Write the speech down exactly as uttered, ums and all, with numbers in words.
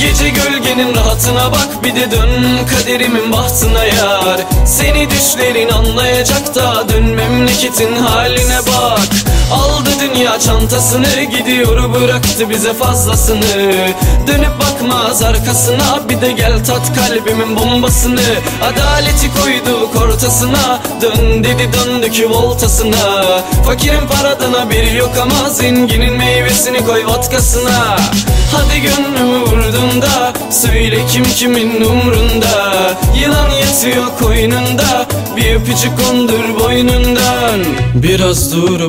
Gece gölgenin rahatına bak, bir de dön kaderimin bahtına yar. Seni düşlerin anlayacak da dön memleketin haline bak. Aldı dünya çantasını, gidiyor bıraktı bize fazlasını. Dönüp bakmaz arkasına, bir de gel tat kalbimin bombasını. Adaleti koyduk ortasına, dön dedi döndük voltasına. Fakirin paradan haberi yok ama zenginin meyvesini koy vodkasına. Hadi gönlümü vurdun da söyle kim kimin umrunda. Yılan yatıyor koynunda, bir öpücük kondur boynundan. Biraz dur